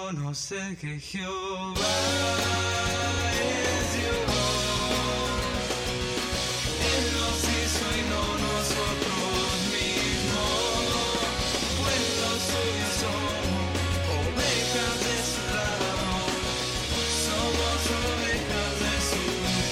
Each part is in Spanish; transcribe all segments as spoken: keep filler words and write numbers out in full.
conocer que Jehová es Dios. Él nos hizo y no nosotros mismos. Pueblo suyo somos, ovejas de su lado. Somos ovejas de su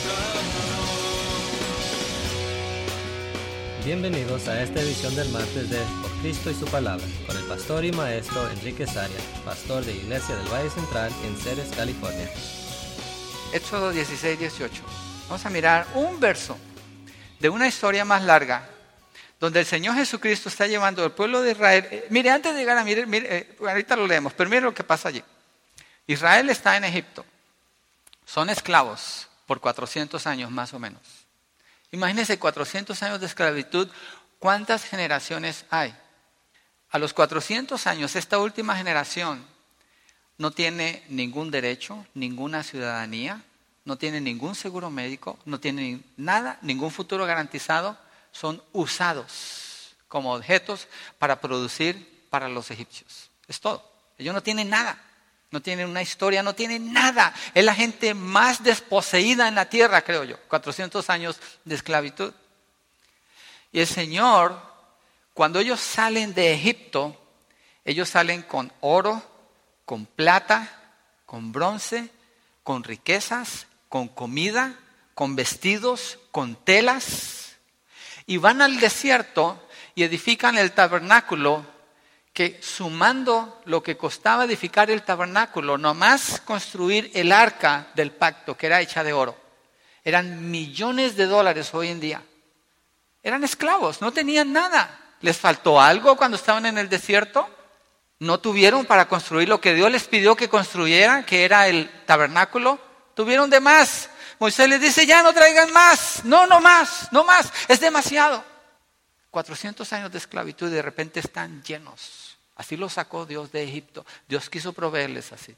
lado. Bienvenidos a esta edición del martes de Por Cristo y su Palabra, con el pastor y maestro Enrique Saria, pastor de Iglesia del Valle Central en Ceres, California. Éxodo dieciséis, dieciocho. Vamos a mirar un verso de una historia más larga, donde el Señor Jesucristo está llevando al pueblo de Israel. Eh, mire, antes de llegar a mire, mire eh, ahorita lo leemos, pero mire lo que pasa allí. Israel está en Egipto. Son esclavos por cuatrocientos años más o menos. Imagínense cuatrocientos años de esclavitud. ¿Cuántas generaciones hay? A los cuatrocientos años, esta última generación no tiene ningún derecho, ninguna ciudadanía, no tiene ningún seguro médico, no tiene nada, ningún futuro garantizado. Son usados como objetos para producir para los egipcios. Es todo. Ellos no tienen nada. No tienen una historia, no tienen nada. Es la gente más desposeída en la tierra, creo yo. cuatrocientos años de esclavitud. Y el Señor, cuando ellos salen de Egipto, ellos salen con oro, con plata, con bronce, con riquezas, con comida, con vestidos, con telas. Y van al desierto y edifican el tabernáculo, que sumando lo que costaba edificar el tabernáculo, nomás construir el arca del pacto, que era hecha de oro, eran millones de dólares hoy en día. Eran esclavos, no tenían nada. ¿Les faltó algo cuando estaban en el desierto? ¿No tuvieron para construir lo que Dios les pidió que construyeran, que era el tabernáculo? Tuvieron de más. Moisés les dice, ya no traigan más. No, no más, no más. Es demasiado. cuatrocientos años de esclavitud y de repente están llenos. Así los sacó Dios de Egipto. Dios quiso proveerles así.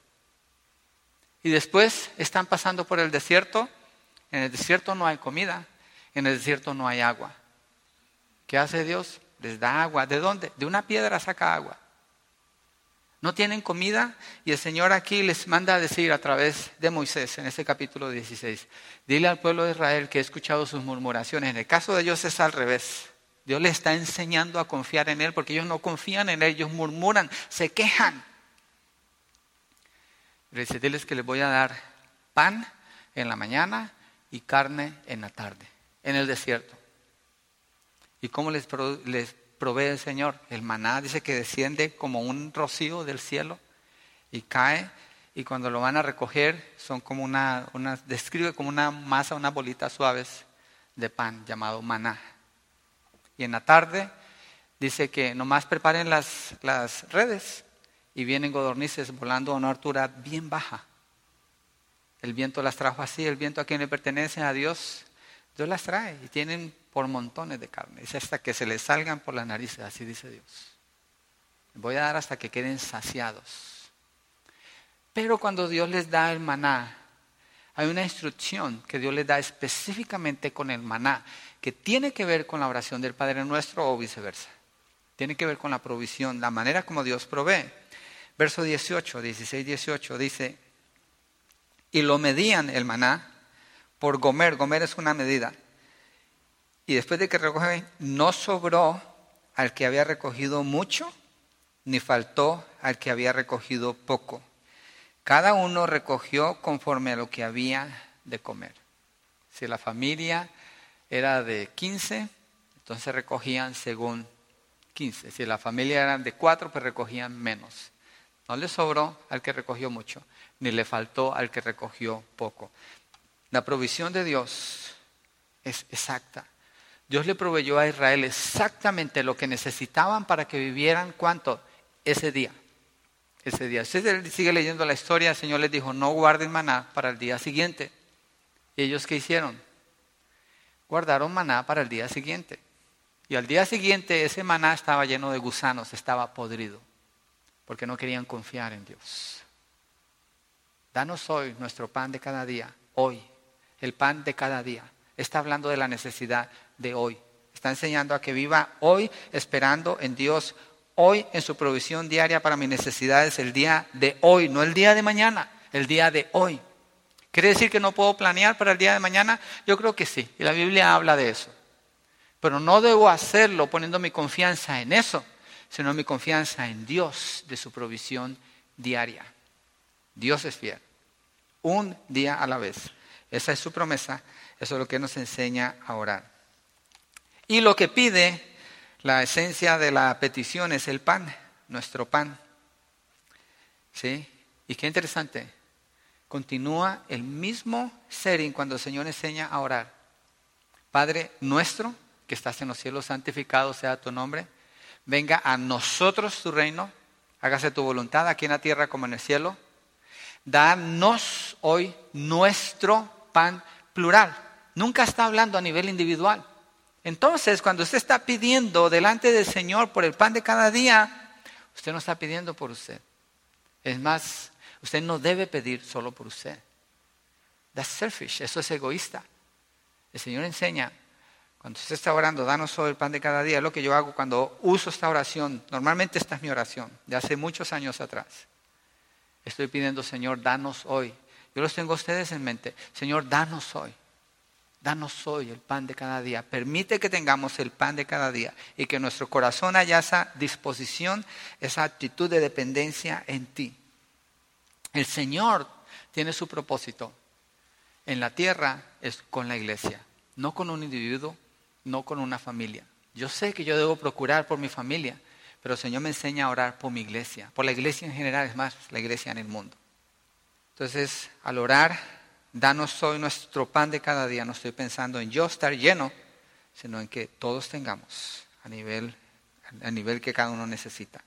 Y después están pasando por el desierto. En el desierto no hay comida. En el desierto no hay agua. ¿Qué hace Dios? Les da agua. ¿De dónde? De una piedra saca agua. No tienen comida y el Señor aquí les manda a decir a través de Moisés en ese capítulo dieciséis. Dile al pueblo de Israel que he escuchado sus murmuraciones. En el caso de ellos es al revés. Dios les está enseñando a confiar en Él porque ellos no confían en Él, ellos murmuran, se quejan. Le dice, diles que les voy a dar pan en la mañana y carne en la tarde, en el desierto. ¿Y cómo les, pro, les provee el Señor? El maná dice que desciende como un rocío del cielo y cae, y cuando lo van a recoger son como una, una describe como una masa, unas bolitas suaves de pan llamado maná. Y en la tarde dice que nomás preparen las, las redes y vienen codornices volando a una altura bien baja. El viento las trajo así, el viento a quien le pertenece, a Dios. Dios las trae y tienen por montones de carne. Dice hasta que se les salgan por las narices, así dice Dios. Voy a dar hasta que queden saciados. Pero cuando Dios les da el maná, hay una instrucción que Dios les da específicamente con el maná, que tiene que ver con la oración del Padre Nuestro o viceversa. Tiene que ver con la provisión, la manera como Dios provee. Verso dieciocho, dieciséis, dieciocho dice, y lo medían el maná por gomer, gomer es una medida. Y después de que recogen, no sobró al que había recogido mucho, ni faltó al que había recogido poco. Cada uno recogió conforme a lo que había de comer. Si la familia era de quince, entonces recogían según quince. Si la familia era de cuatro, pues recogían menos. No le sobró al que recogió mucho, ni le faltó al que recogió poco. La provisión de Dios es exacta. Dios le proveyó a Israel exactamente lo que necesitaban para que vivieran, ¿cuánto? Ese día. Ese día. Si usted sigue leyendo la historia, el Señor les dijo, no guarden maná para el día siguiente. ¿Y ellos qué hicieron? Guardaron maná para el día siguiente. Y al día siguiente ese maná estaba lleno de gusanos, estaba podrido, porque no querían confiar en Dios. Danos hoy nuestro pan de cada día, hoy, el pan de cada día. Está hablando de la necesidad de hoy. Está enseñando a que viva hoy esperando en Dios hoy en su provisión diaria para mis necesidades el día de hoy, no el día de mañana, el día de hoy. ¿Quiere decir que no puedo planear para el día de mañana? Yo creo que sí, y la Biblia habla de eso. Pero no debo hacerlo poniendo mi confianza en eso, sino mi confianza en Dios de su provisión diaria. Dios es fiel, un día a la vez. Esa es su promesa, eso es lo que nos enseña a orar. Y lo que pide, la esencia de la petición es el pan, nuestro pan. ¿Sí? Y qué interesante, continúa el mismo setting cuando el Señor enseña a orar. Padre nuestro, que estás en los cielos, santificado sea tu nombre. Venga a nosotros tu reino, hágase tu voluntad aquí en la tierra como en el cielo. Danos hoy nuestro pan plural. Nunca está hablando a nivel individual. Entonces, cuando usted está pidiendo delante del Señor por el pan de cada día, usted no está pidiendo por usted. Es más, usted no debe pedir solo por usted. That's selfish, eso es egoísta. El Señor enseña, cuando usted está orando, danos hoy el pan de cada día. Es lo que yo hago cuando uso esta oración. Normalmente esta es mi oración, de hace muchos años atrás. Estoy pidiendo, Señor, danos hoy. Yo los tengo a ustedes en mente. Señor, danos hoy. Danos hoy el pan de cada día. Permite que tengamos el pan de cada día y que nuestro corazón haya esa disposición, esa actitud de dependencia en ti. El Señor tiene su propósito en la tierra es con la iglesia, no con un individuo, no con una familia. Yo sé que yo debo procurar por mi familia, pero el Señor me enseña a orar por mi iglesia, por la iglesia en general, es más, la iglesia en el mundo. Entonces, al orar, danos hoy nuestro pan de cada día. No estoy pensando en yo estar lleno, sino en que todos tengamos a nivel, a nivel que cada uno necesita.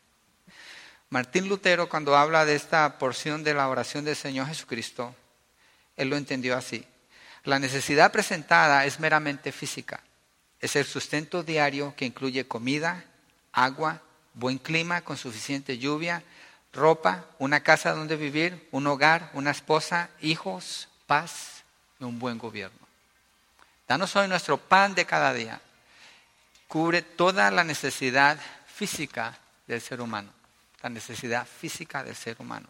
Martín Lutero, cuando habla de esta porción de la oración del Señor Jesucristo, él lo entendió así. La necesidad presentada es meramente física. Es el sustento diario que incluye comida, agua, buen clima con suficiente lluvia, ropa, una casa donde vivir, un hogar, una esposa, hijos, paz y un buen gobierno. Danos hoy nuestro pan de cada día. Cubre toda la necesidad física del ser humano. La necesidad física del ser humano.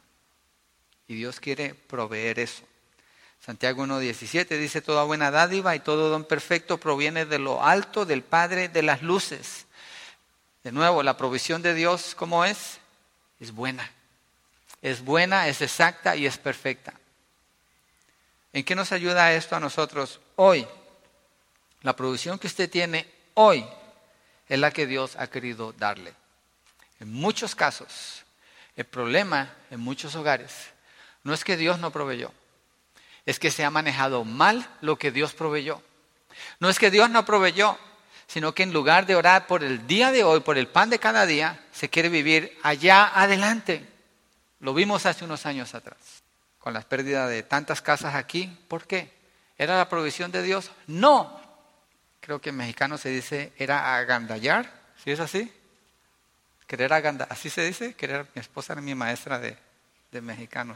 Y Dios quiere proveer eso. Santiago uno diecisiete dice, toda buena dádiva y todo don perfecto proviene de lo alto del Padre de las luces. De nuevo, la provisión de Dios, ¿cómo es? Es buena. Es buena, es exacta y es perfecta. ¿En qué nos ayuda esto a nosotros hoy? La provisión que usted tiene hoy es la que Dios ha querido darle. En muchos casos, el problema en muchos hogares no es que Dios no proveyó. Es que se ha manejado mal lo que Dios proveyó. No es que Dios no proveyó, sino que en lugar de orar por el día de hoy, por el pan de cada día, se quiere vivir allá adelante. Lo vimos hace unos años atrás, con la pérdida de tantas casas aquí. ¿Por qué? ¿Era la provisión de Dios? No. Creo que en mexicano se dice, era agandallar. ¿Sí es así? Querer agandallar. ¿Así se dice? Querer. Mi esposa era mi maestra de, de mexicano.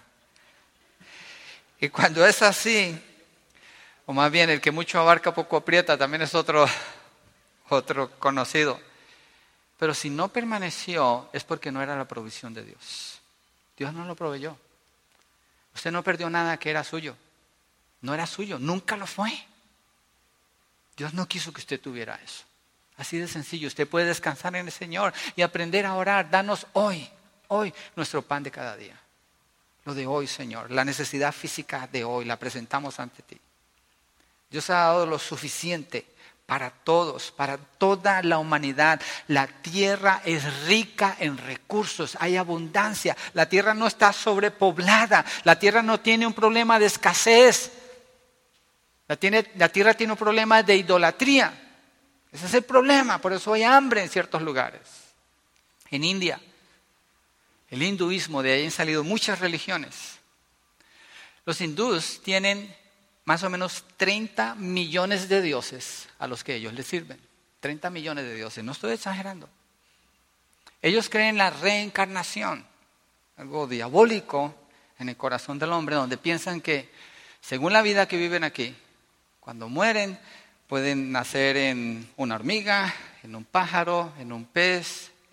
Y cuando es así, o más bien el que mucho abarca poco aprieta, también es otro, otro conocido. Pero si no permaneció es porque no era la provisión de Dios. Dios no lo proveyó. Usted no perdió nada que era suyo. No era suyo, nunca lo fue. Dios no quiso que usted tuviera eso. Así de sencillo, usted puede descansar en el Señor y aprender a orar. Danos hoy, hoy nuestro pan de cada día. Lo de hoy, Señor, la necesidad física de hoy, la presentamos ante ti. Dios ha dado lo suficiente para todos, para toda la humanidad. La tierra es rica en recursos, hay abundancia. La tierra no está sobrepoblada, la tierra no tiene un problema de escasez. La, tiene, la tierra tiene un problema de idolatría. Ese es el problema, por eso hay hambre en ciertos lugares. En India, el hinduismo, de ahí han salido muchas religiones. Los hindúes tienen más o menos treinta millones de dioses a los que ellos les sirven. treinta millones de dioses, no estoy exagerando. Ellos creen en la reencarnación, algo diabólico en el corazón del hombre, donde piensan que según la vida que viven aquí, cuando mueren pueden nacer en una hormiga, en un pájaro, en un pez,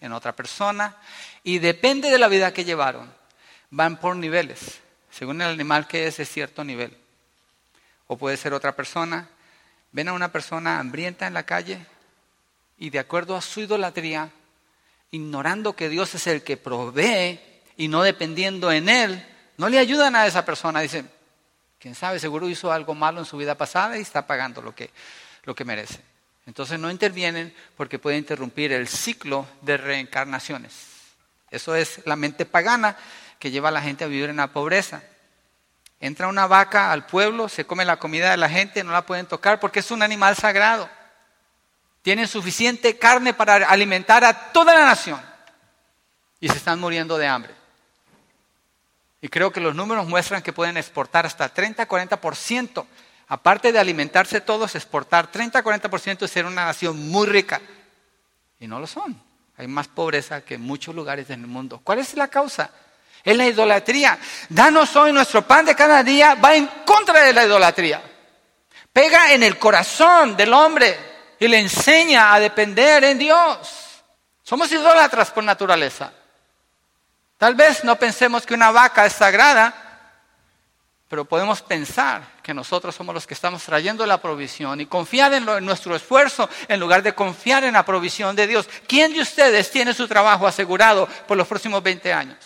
en otra persona, y depende de la vida que llevaron. Van por niveles, según el animal que es de cierto nivel. O puede ser otra persona. Ven a una persona hambrienta en la calle y de acuerdo a su idolatría, ignorando que Dios es el que provee y no dependiendo en Él, no le ayudan a esa persona. Dicen, quién sabe, seguro hizo algo malo en su vida pasada y está pagando lo que, lo que merece. Entonces no intervienen porque puede interrumpir el ciclo de reencarnaciones. Eso es la mente pagana que lleva a la gente a vivir en la pobreza. Entra una vaca al pueblo, se come la comida de la gente, no la pueden tocar porque es un animal sagrado. Tienen suficiente carne para alimentar a toda la nación y se están muriendo de hambre. Y creo que los números muestran que pueden exportar hasta treinta a cuarenta por ciento. Aparte de alimentarse todos, exportar treinta a cuarenta por ciento y ser una nación muy rica. Y no lo son. Hay más pobreza que en muchos lugares del mundo. ¿Cuál es la causa? Es la idolatría. Danos hoy nuestro pan de cada día. Va en contra de la idolatría. Pega en el corazón del hombre y le enseña a depender en Dios. Somos idólatras por naturaleza. Tal vez no pensemos que una vaca es sagrada, pero podemos pensar que nosotros somos los que estamos trayendo la provisión y confiar en, lo, en nuestro esfuerzo en lugar de confiar en la provisión de Dios. ¿Quién de ustedes tiene su trabajo asegurado por los próximos veinte años?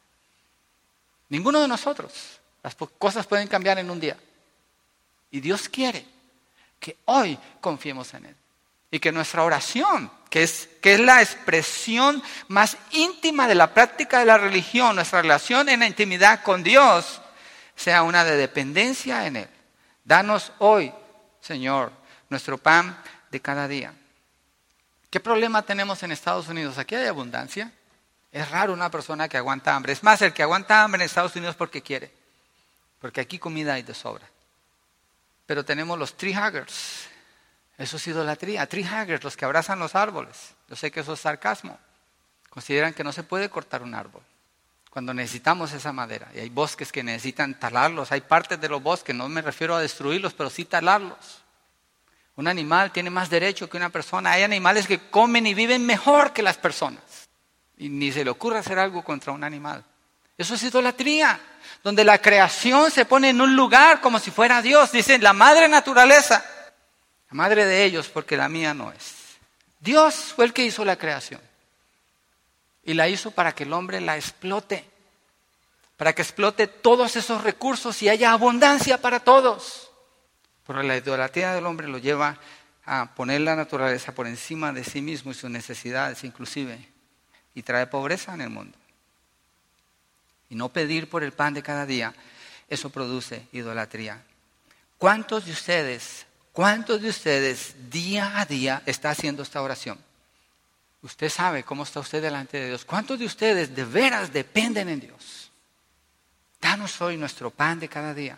Ninguno de nosotros. Las cosas pueden cambiar en un día. Y Dios quiere que hoy confiemos en Él. Y que nuestra oración, que es, que es la expresión más íntima de la práctica de la religión, nuestra relación en la intimidad con Dios, sea una de dependencia en Él. Danos hoy, Señor, nuestro pan de cada día. ¿Qué problema tenemos en Estados Unidos? Aquí hay abundancia. Es raro una persona que aguanta hambre. Es más, el que aguanta hambre en Estados Unidos porque quiere. Porque aquí comida hay de sobra. Pero tenemos los tree huggers. Eso es idolatría. Tree huggers, los que abrazan los árboles. Yo sé que eso es sarcasmo. Consideran que no se puede cortar un árbol cuando necesitamos esa madera. Y hay bosques que necesitan talarlos. Hay partes de los bosques, no me refiero a destruirlos, pero sí talarlos. Un animal tiene más derecho que una persona. Hay animales que comen y viven mejor que las personas. Y ni se le ocurre hacer algo contra un animal. Eso es idolatría. Donde la creación se pone en un lugar como si fuera Dios. Dicen, la madre naturaleza. La madre de ellos, porque la mía no es. Dios fue el que hizo la creación. Y la hizo para que el hombre la explote. Para que explote todos esos recursos y haya abundancia para todos. Pero la idolatría del hombre lo lleva a poner la naturaleza por encima de sí mismo y sus necesidades inclusive. Y trae pobreza en el mundo. Y no pedir por el pan de cada día, eso produce idolatría. ¿Cuántos de ustedes, cuántos de ustedes día a día está haciendo esta oración? Usted sabe cómo está usted delante de Dios. ¿Cuántos de ustedes de veras dependen en Dios? Danos hoy nuestro pan de cada día.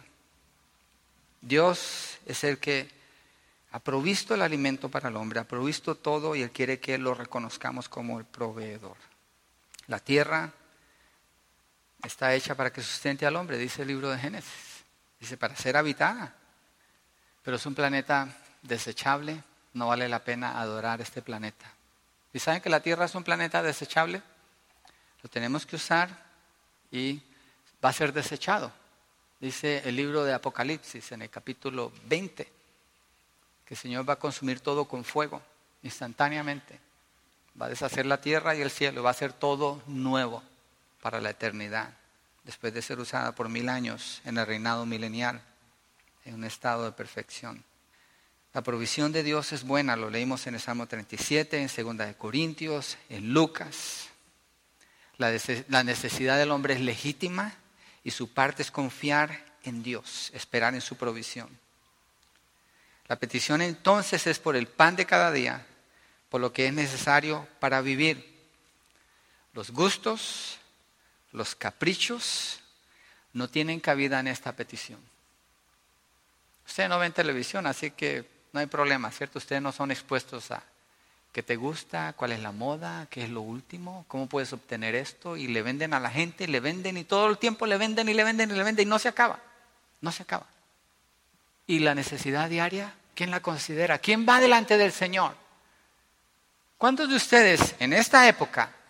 Dios es el que ha provisto el alimento para el hombre, ha provisto todo y Él quiere que lo reconozcamos como el proveedor. La tierra está hecha para que sustente al hombre, dice el libro de Génesis. Dice, para ser habitada. Pero es un planeta desechable, no vale la pena adorar este planeta. ¿Y saben que la Tierra es un planeta desechable? Lo tenemos que usar y va a ser desechado. Dice el libro de Apocalipsis en el capítulo veinte, que el Señor va a consumir todo con fuego, instantáneamente. Va a deshacer la tierra y el cielo, va a hacer todo nuevo para la eternidad, después de ser usada por mil años en el reinado milenial, en un estado de perfección. La provisión de Dios es buena, lo leímos en el Salmo treinta y siete, en segunda de Corintios, en Lucas. La, des- la necesidad del hombre es legítima y su parte es confiar en Dios, esperar en su provisión. La petición entonces es por el pan de cada día, por lo que es necesario para vivir. Los gustos, los caprichos no tienen cabida en esta petición. Ustedes no ven televisión, así que no hay problema, ¿cierto? Ustedes no son expuestos a qué te gusta, cuál es la moda, qué es lo último, cómo puedes obtener esto. Y le venden a la gente, le venden y todo el tiempo le venden y le venden y le venden y no se acaba, no se acaba. Y la necesidad diaria, ¿quién la considera? ¿Quién va delante del Señor? ¿Cuántos de ustedes en esta época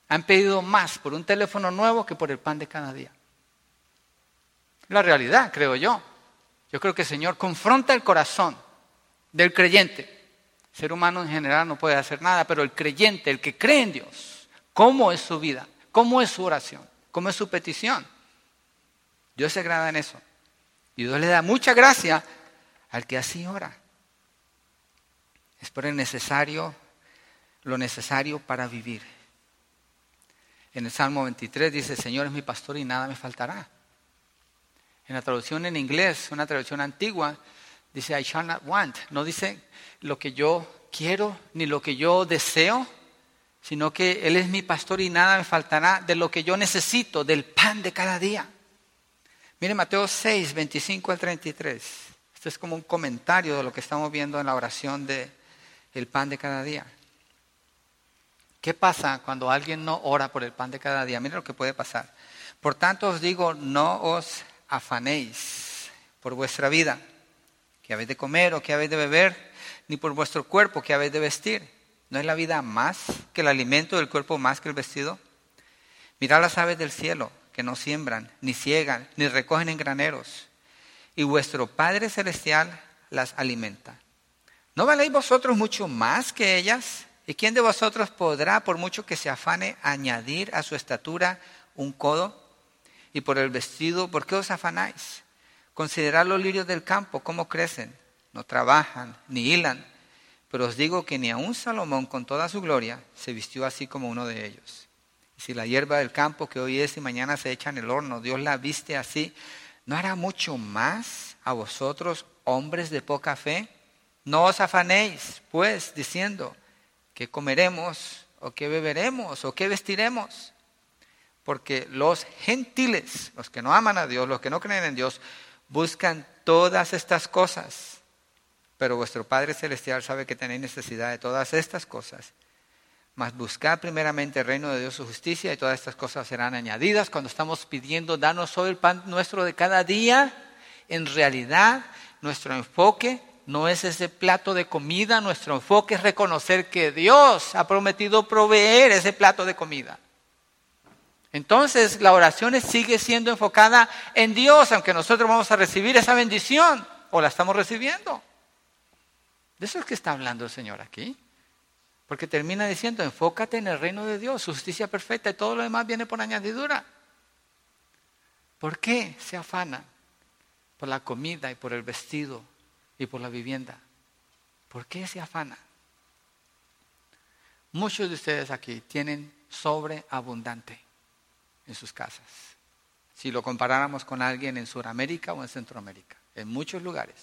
Han pedido más por un teléfono nuevo que por el pan de cada día. La realidad, creo yo. Yo creo que el Señor confronta el corazón del creyente. El ser humano en general no puede hacer nada, pero el creyente, el que cree en Dios, ¿cómo es su vida? ¿Cómo es su oración? ¿Cómo es su petición? Dios se agrada en eso. Y Dios le da mucha gracia al que así ora. Es por el necesario, lo necesario para vivir. En el Salmo veintitrés dice, el Señor es mi pastor y nada me faltará. En la traducción en inglés, una traducción antigua, dice I shall not want. No dice lo que yo quiero ni lo que yo deseo, sino que Él es mi pastor y nada me faltará de lo que yo necesito, del pan de cada día. Mire Mateo seis, veinticinco al treinta y tres. Esto es como un comentario de lo que estamos viendo en la oración de el pan de cada día. ¿Qué pasa cuando alguien no ora por el pan de cada día? Mire lo que puede pasar. Por tanto os digo, no os afanéis por vuestra vida, que habéis de comer o que habéis de beber, ni por vuestro cuerpo, que habéis de vestir. ¿No es la vida más que el alimento, del cuerpo más que el vestido? Mirad las aves del cielo, que no siembran, ni ciegan, ni recogen en graneros, y vuestro Padre Celestial las alimenta. ¿No valéis vosotros mucho más que ellas? ¿Y quién de vosotros podrá, por mucho que se afane, añadir a su estatura un codo? Y por el vestido, ¿por qué os afanáis? Considerad los lirios del campo, cómo crecen, no trabajan, ni hilan. Pero os digo que ni aun Salomón, con toda su gloria, se vistió así como uno de ellos. Y si la hierba del campo, que hoy es y mañana se echa en el horno, Dios la viste así, ¿no hará mucho más a vosotros, hombres de poca fe? No os afanéis, pues, diciendo, ¿qué comeremos, o qué beberemos, o qué vestiremos? Porque los gentiles, los que no aman a Dios, los que no creen en Dios, buscan todas estas cosas. Pero vuestro Padre Celestial sabe que tenéis necesidad de todas estas cosas. Mas buscad primeramente el reino de Dios, su justicia, y todas estas cosas serán añadidas. Cuando estamos pidiendo, danos hoy el pan nuestro de cada día, en realidad nuestro enfoque no es ese plato de comida, nuestro enfoque es reconocer que Dios ha prometido proveer ese plato de comida. Entonces la oración sigue siendo enfocada en Dios, aunque nosotros vamos a recibir esa bendición, o la estamos recibiendo. De eso es que está hablando el Señor aquí. Porque termina diciendo, enfócate en el reino de Dios, su justicia perfecta, y todo lo demás viene por añadidura. ¿Por qué se afana? Por la comida y por el vestido y por la vivienda. ¿Por qué se afana? Muchos de ustedes aquí tienen sobreabundante en sus casas. Si lo comparáramos con alguien en Sudamérica o en Centroamérica, en muchos lugares.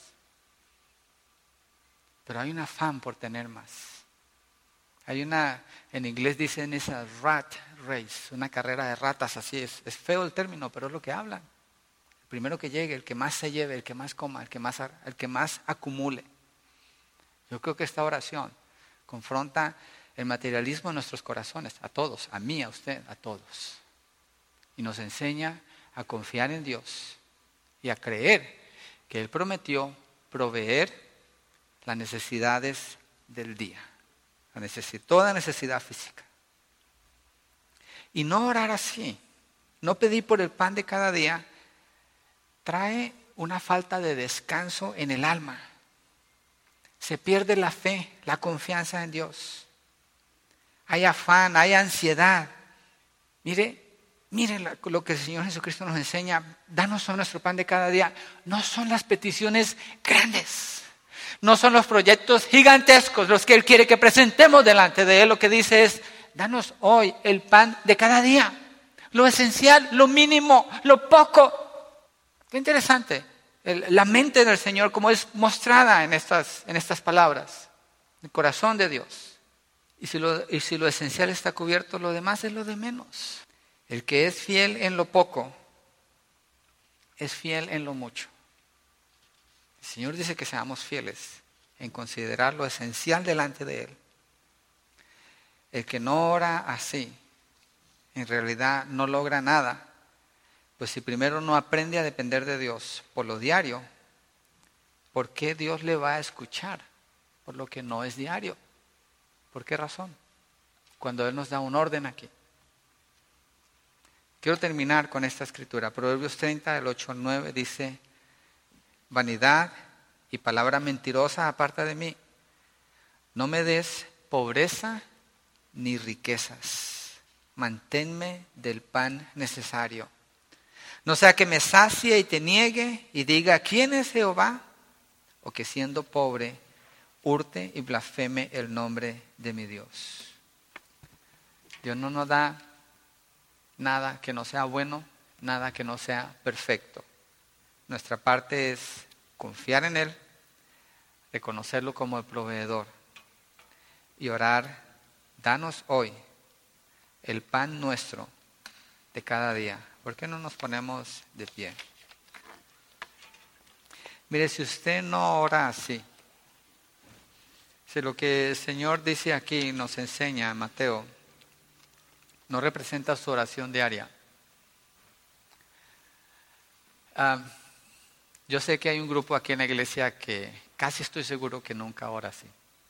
Pero hay un afán por tener más. Hay una, en inglés dicen esa rat race, una carrera de ratas, así es. Es feo el término, pero es lo que hablan. El primero que llegue, el que más se lleve, el que más coma, el que más, el que más acumule. Yo creo que esta oración confronta el materialismo en nuestros corazones, a todos, a mí, a usted, a todos. Y nos enseña a confiar en Dios y a creer que Él prometió proveer las necesidades del día. La necesidad, toda necesidad física. Y no orar así, no pedir por el pan de cada día, trae una falta de descanso en el alma. Se pierde la fe, la confianza en Dios. Hay afán, hay ansiedad. Mire, mire lo que el Señor Jesucristo nos enseña. Danos hoy nuestro pan de cada día. No son las peticiones grandes. No son los proyectos gigantescos los que Él quiere que presentemos delante de Él. Lo que dice es, danos hoy el pan de cada día. Lo esencial, lo mínimo, lo poco. Qué interesante. El, la mente del Señor como es mostrada en estas, en estas palabras. El corazón de Dios. Y si, lo, y si lo esencial está cubierto, lo demás es lo de menos. El que es fiel en lo poco, es fiel en lo mucho. El Señor dice que seamos fieles en considerar lo esencial delante de Él. El que no ora así, en realidad no logra nada, pues si primero no aprende a depender de Dios por lo diario, ¿por qué Dios le va a escuchar por lo que no es diario? ¿Por qué razón? Cuando Él nos da un orden aquí. Quiero terminar con esta escritura. Proverbios treinta, del ocho al nueve dice, vanidad y palabra mentirosa aparta de mí. No me des pobreza ni riquezas. Manténme del pan necesario. No sea que me sacie y te niegue y diga, ¿quién es Jehová? O que siendo pobre, hurte y blasfeme el nombre de mi Dios. Dios no nos da nada que no sea bueno, nada que no sea perfecto. Nuestra parte es confiar en Él, reconocerlo como el proveedor y orar, danos hoy el pan nuestro de cada día. ¿Por qué no nos ponemos de pie? Mire, si usted no ora así, si lo que el Señor dice aquí nos enseña en Mateo, no representa su oración diaria. Uh, yo sé que hay un grupo aquí en la iglesia que casi estoy seguro que nunca ora así.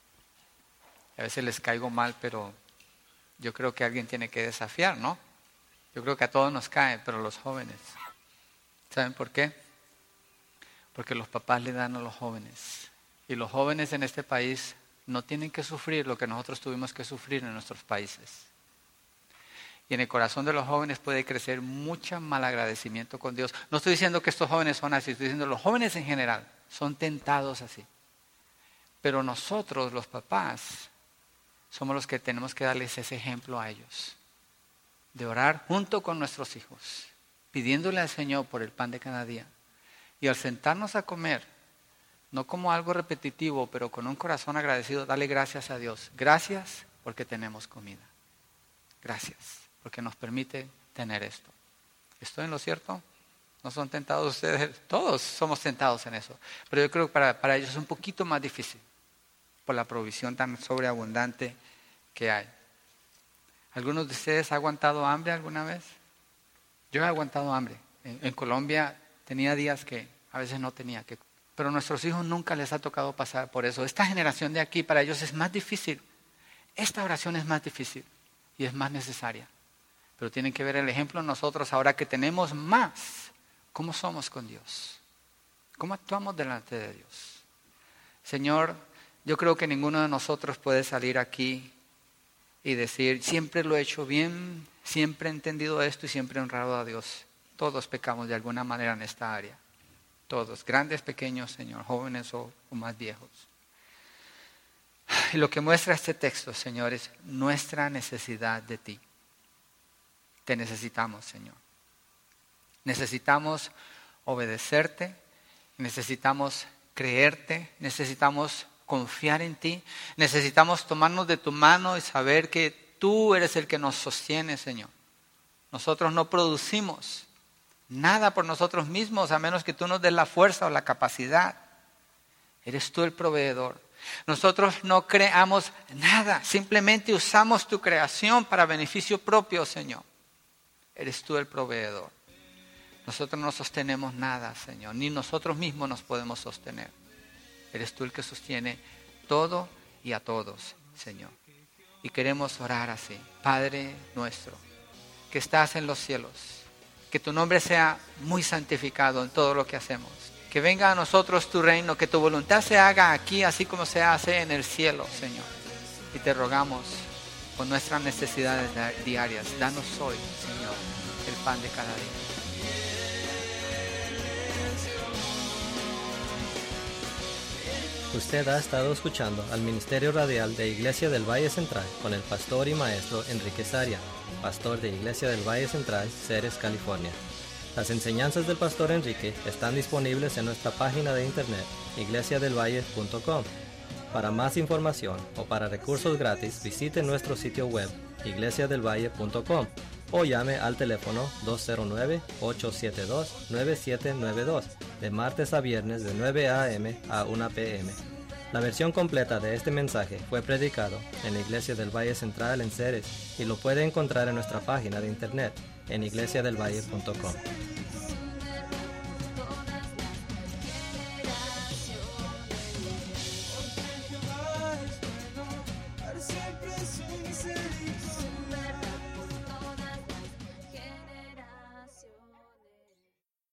A veces les caigo mal, pero yo creo que alguien tiene que desafiar, ¿no? Yo creo que a todos nos cae, pero los jóvenes. ¿Saben por qué? Porque los papás le dan a los jóvenes. Y los jóvenes en este país no tienen que sufrir lo que nosotros tuvimos que sufrir en nuestros países. Y en el corazón de los jóvenes puede crecer mucho malagradecimiento con Dios. No estoy diciendo que estos jóvenes son así, estoy diciendo que los jóvenes en general son tentados así. Pero nosotros, los papás, somos los que tenemos que darles ese ejemplo a ellos. De orar junto con nuestros hijos, pidiéndole al Señor por el pan de cada día. Y al sentarnos a comer, no como algo repetitivo, pero con un corazón agradecido, darle gracias a Dios. Gracias porque tenemos comida. Gracias porque nos permite tener esto. ¿Estoy en lo cierto? ¿No son tentados ustedes? Todos somos tentados en eso. Pero yo creo que para, para ellos es un poquito más difícil por la provisión tan sobreabundante que hay. ¿Algunos de ustedes han aguantado hambre alguna vez? Yo he aguantado hambre. En, en Colombia tenía días que a veces no tenía que. Pero a nuestros hijos nunca les ha tocado pasar por eso. Esta generación de aquí para ellos es más difícil. Esta oración es más difícil y es más necesaria. Pero tienen que ver el ejemplo nosotros ahora que tenemos más. ¿Cómo somos con Dios? ¿Cómo actuamos delante de Dios? Señor, yo creo que ninguno de nosotros puede salir aquí y decir, siempre lo he hecho bien, siempre he entendido esto y siempre he honrado a Dios. Todos pecamos de alguna manera en esta área. Todos, grandes, pequeños, Señor, jóvenes o, o más viejos. Y lo que muestra este texto, Señor, es nuestra necesidad de ti. Te necesitamos, Señor. Necesitamos obedecerte, necesitamos creerte, necesitamos confiar en ti, necesitamos tomarnos de tu mano y saber que tú eres el que nos sostiene, Señor. Nosotros no producimos nada por nosotros mismos a menos que tú nos des la fuerza o la capacidad. Eres tú el proveedor. Nosotros no creamos nada, simplemente usamos tu creación para beneficio propio, Señor. Eres tú el proveedor. Nosotros no sostenemos nada, Señor, ni nosotros mismos nos podemos sostener. Eres tú el que sostiene todo y a todos, Señor. Y queremos orar así. Padre nuestro, que estás en los cielos, que tu nombre sea muy santificado en todo lo que hacemos. Que venga a nosotros tu reino, que tu voluntad se haga aquí así como se hace en el cielo, Señor. Y te rogamos por nuestras necesidades diarias. Danos hoy, Señor, el pan de cada día. Usted ha estado escuchando al Ministerio Radial de Iglesia del Valle Central con el pastor y maestro Enrique Saria, pastor de Iglesia del Valle Central, Ceres, California. Las enseñanzas del pastor Enrique están disponibles en nuestra página de internet, iglesia del valle punto com. Para más información o para recursos gratis, visite nuestro sitio web, iglesia del valle punto com, o llame al teléfono dos cero nueve, ocho siete dos, nueve siete nueve dos, de martes a viernes de nueve a eme a una pe eme. La versión completa de este mensaje fue predicado en la Iglesia del Valle Central en Ceres y lo puede encontrar en nuestra página de internet en iglesia del valle punto com.